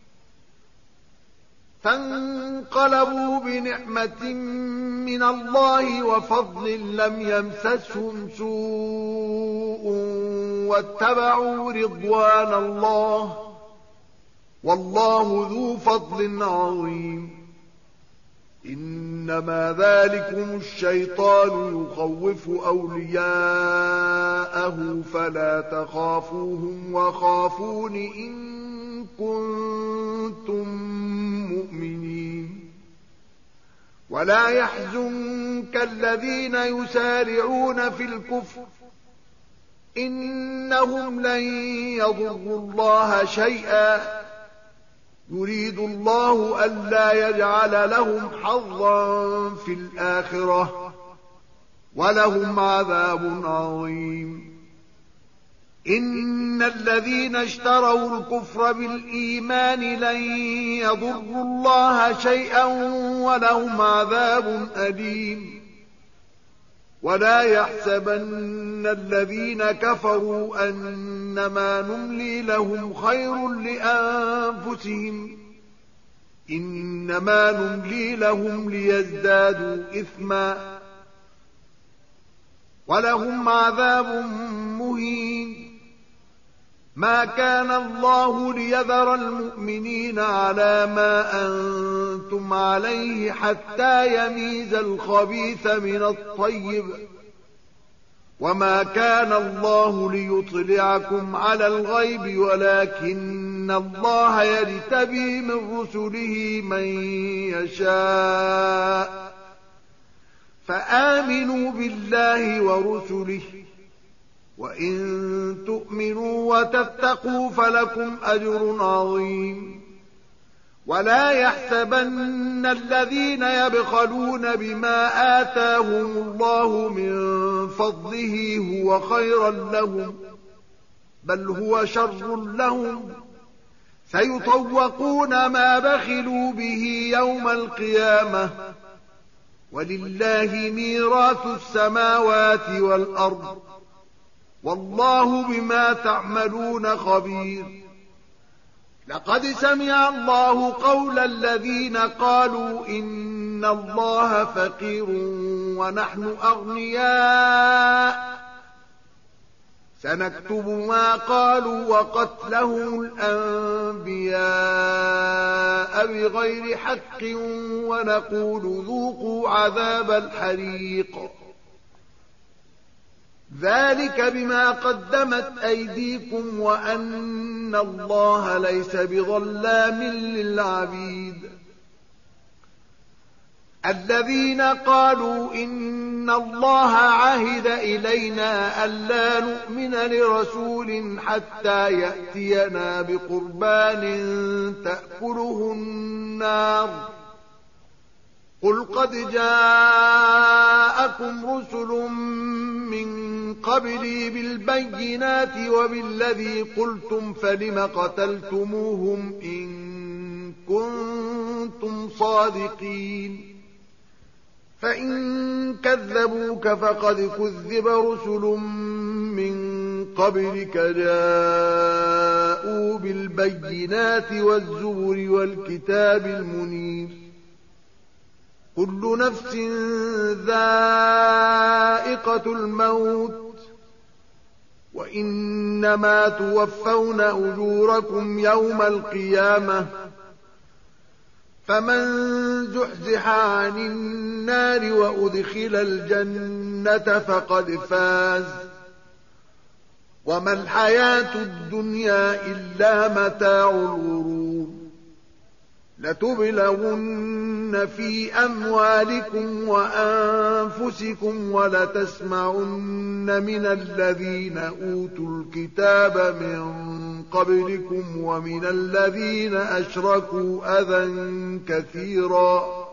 فانقلبوا بنعمة من الله وفضل لم يمسسهم سوء واتبعوا رضوان الله والله ذو فضل عظيم. إنما ذلكم الشيطان يخوف أولياءه فلا تخافوهم وخافون إن كنتم مؤمنين. ولا يحزنك الذين يسارعون في الكفر إنهم لن يضروا الله شيئا يريد الله ألا يجعل لهم حظا في الآخرة ولهم عذاب عظيم. إن الذين اشتروا الكفر بالإيمان لن يضروا الله شيئا ولهم عذاب أليم. ولا يحسبن الذين كفروا أنما نملي لهم خير لأنفسهم إنما نملي لهم ليزدادوا إثما ولهم عذاب مهين. ما كان الله ليذر المؤمنين على ما أنتم عليه حتى يميز الخبيث من الطيب وما كان الله ليطلعكم على الغيب ولكن الله يجتبي من رسله من يشاء فآمنوا بالله ورسله وإن تؤمنوا وتتقوا فلكم أجر عظيم. ولا يحسبن الذين يبخلون بما آتاهم الله من فضله هو خيرا لهم، بل هو شر لهم، سيطوقون ما بخلوا به يوم القيامة، ولله ميراث السماوات والأرض، والله بما تعملون خبير. لقد سمع الله قول الذين قالوا إن الله فقير ونحن أغنياء، سنكتب ما قالوا وقتلهم الأنبياء بغير حق ونقول ذوقوا عذاب الحريق، ذلك بما قدمت أيديكم وأن الله ليس بظلام للعبيد. الذين قالوا إن الله عهد إلينا ألا نؤمن لرسول حتى يأتينا بقربان تأكله النار، قل قد جاءكم رسل من قبلي بالبينات وبالذي قلتم فلم قتلتموهم إن كنتم صادقين. فإن كذبوك فقد كذب رسل من قبلك جاءوا بالبينات والزبر والكتاب المنير. كل نفس ذائقة الموت، وإنما توفون أجوركم يوم القيامة، فمن زحزح عن النار وأدخل الجنة فقد فاز، وما الحياة الدنيا إلا متاع الغرور. لتبلغن في أموالكم وأنفسكم ولتسمعن من الذين أوتوا الكتاب من قبلكم ومن الذين أشركوا أذى كثيرا،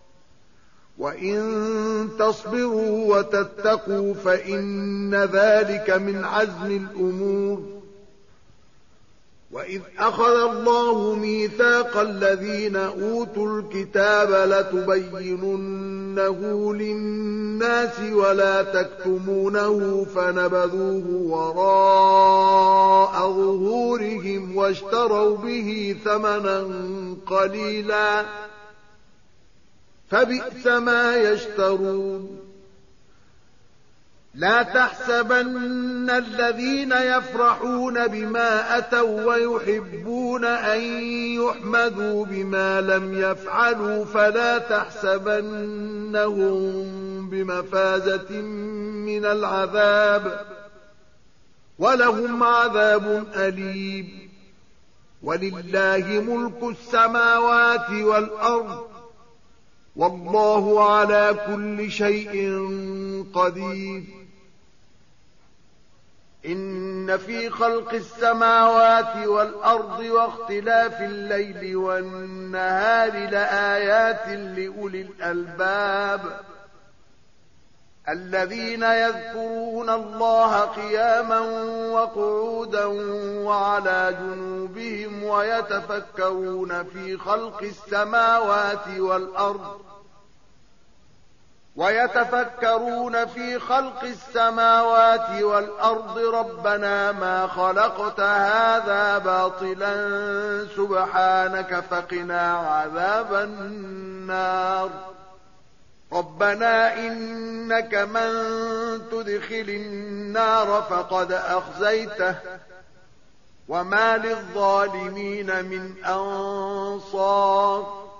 وإن تصبروا وتتقوا فإن ذلك من عزم الأمور. وإذ أخذ الله ميثاق الذين أوتوا الكتاب لتبيننه للناس ولا تكتمونه فنبذوه وراء ظهورهم واشتروا به ثمنا قليلا فبئس ما يشترون. لا تحسبن الذين يفرحون بما أتوا ويحبون أن يحمدوا بما لم يفعلوا فلا تحسبنهم بمفازة من العذاب، ولهم عذاب أليم. ولله ملك السماوات والأرض، والله على كل شيء قدير. إن في خلق السماوات والأرض واختلاف الليل والنهار لآيات لأولي الألباب، الذين يذكرون الله قياما وقعودا وعلى جنوبهم ويتفكرون في خلق السماوات والأرض ويتفكرون في خلق السماوات والأرض ربنا ما خلقت هذا باطلا سبحانك فقنا عذاب النار. ربنا إنك من تدخل النار فقد أخزيته وما للظالمين من أنصار.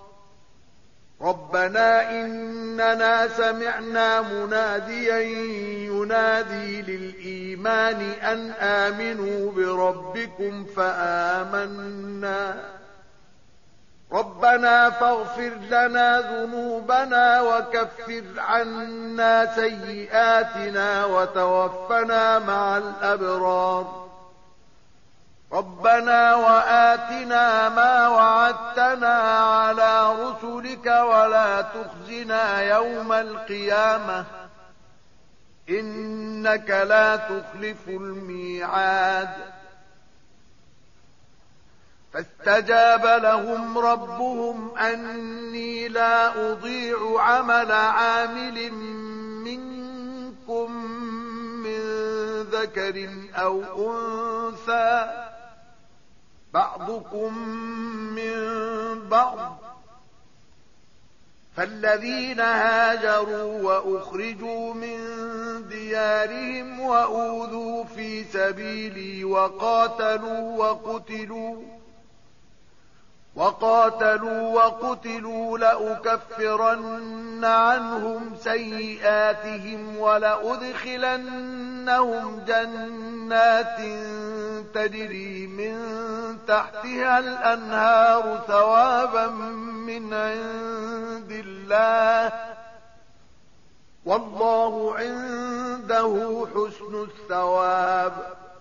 ربنا إننا سمعنا مناديا ينادي للإيمان أن آمنوا بربكم فآمنا ربنا فاغفر لنا ذنوبنا وكفر عنا سيئاتنا وتوفنا مع الأبرار ربنا وآتنا ما وعدتنا على رسلك ولا تخزنا يوم القيامة إنك لا تخلف الميعاد فاستجاب لهم ربهم أني لا أضيع عمل عامل منكم من ذكر أو أنثى بعضكم من بعض فالذين هاجروا وأخرجوا من ديارهم وأوذوا في سبيلي وقاتلوا وقتلوا وقاتلوا وقتلوا لأكفرن عنهم سيئاتهم ولأدخلنهم جنات تجري من تحتها الأنهار ثوابا من عند الله والله عنده حسن الثواب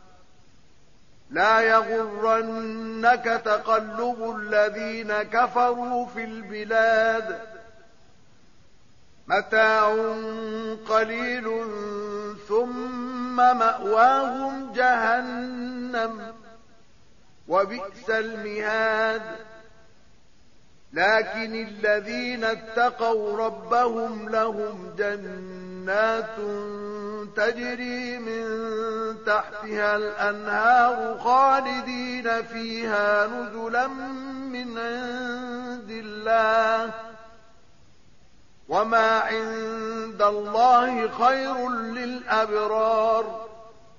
لا يغرنك تقلب الذين كفروا في البلاد متاع قليل ثم مأواهم جهنم وبئس المهاد لكن الذين اتقوا ربهم لهم جنات تجري من تحتها الأنهار خالدين فيها نزلا من عند الله وما عند الله خير للأبرار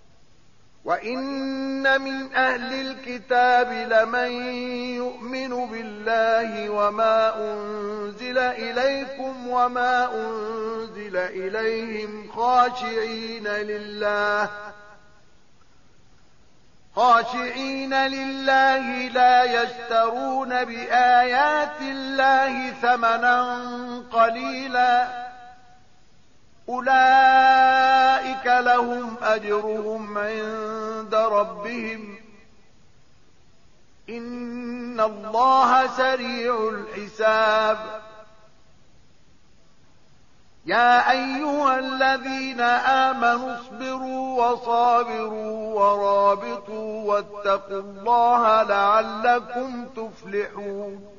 وإن من أهل الكتاب لمن يؤمن بالله وما أنزل إليكم وما أنزل إليهم خاشعين لله خاشعين لله لا يشترون بآيات الله ثمنا قليلا أولئك لهم أجرهم عند ربهم إن الله سريع الحساب يا أيها الذين آمنوا اصبروا وصابروا ورابطوا واتقوا الله لعلكم تفلحون